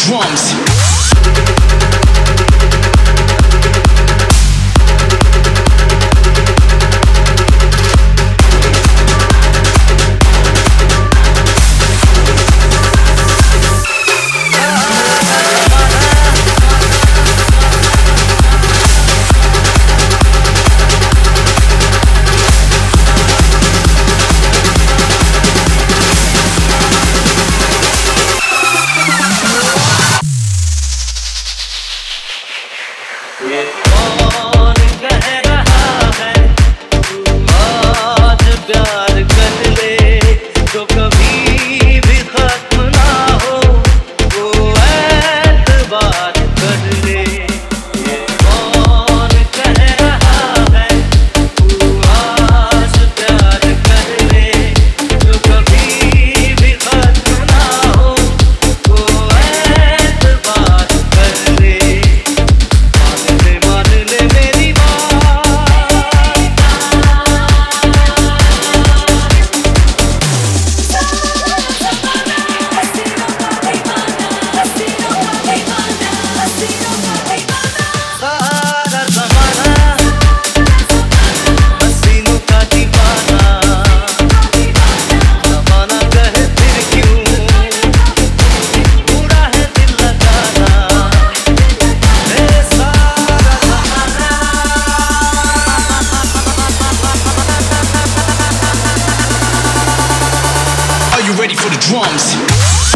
drums. ये कौन कह रहा है आज प्यार कर ले तो कभी भी खत्म ना हो वो एतबार कर ले। ये कौन कह रहा है आज प्यार कर ले तो कभी भी खत्म ना हो वो एतबार कर ले। मान ले मेरी सारा ज़माना हसीनों का दीवाना। ज़माना कहे फिर क्यों बुरा है दिल लगाना। Are you ready for the drums?